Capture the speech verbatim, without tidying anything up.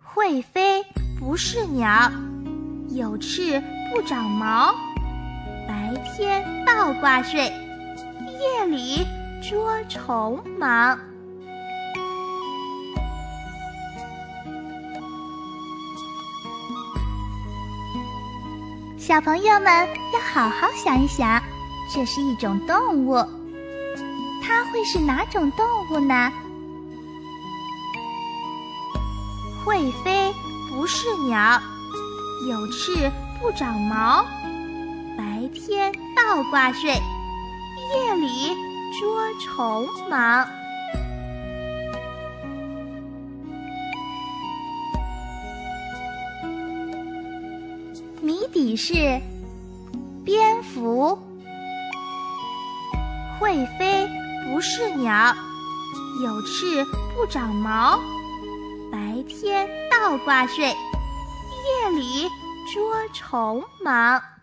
会飞不是鸟，有翅不长毛，白天倒挂睡，夜里捉虫忙。小朋友们要好好想一想，这是一种动物，它会是哪种动物呢？会飞不是鸟，有翅不长毛，白天倒挂睡，夜里捉虫忙。谜底是蝙蝠。会飞不是鸟，有翅不长毛，白天倒挂睡，夜里捉虫忙。